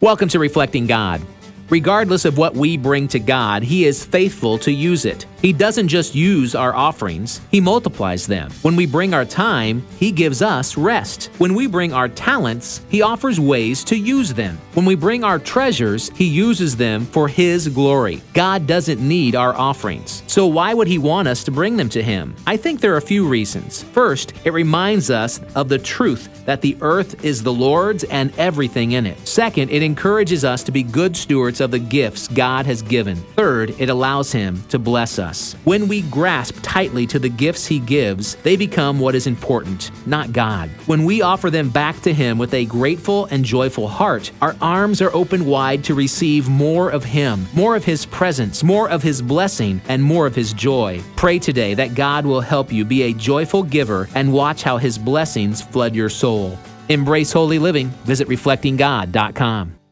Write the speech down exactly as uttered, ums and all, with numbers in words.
Welcome to Reflecting God. Regardless of what we bring to God, He is faithful to use it. He doesn't just use our offerings, He multiplies them. When we bring our time, He gives us rest. When we bring our talents, He offers ways to use them. When we bring our treasures, He uses them for His glory. God doesn't need our offerings, so why would He want us to bring them to Him? I think there are a few reasons. First, it reminds us of the truth that the earth is the Lord's and everything in it. Second, it encourages us to be good stewards of the gifts God has given. Third, it allows Him to bless us. When we grasp tightly to the gifts He gives, they become what is important, not God. When we offer them back to Him with a grateful and joyful heart, our arms are open wide to receive more of Him, more of His presence, more of His blessing, and more of His joy. Pray today that God will help you be a joyful giver and watch how His blessings flood your soul. Embrace holy living. Visit reflecting god dot com.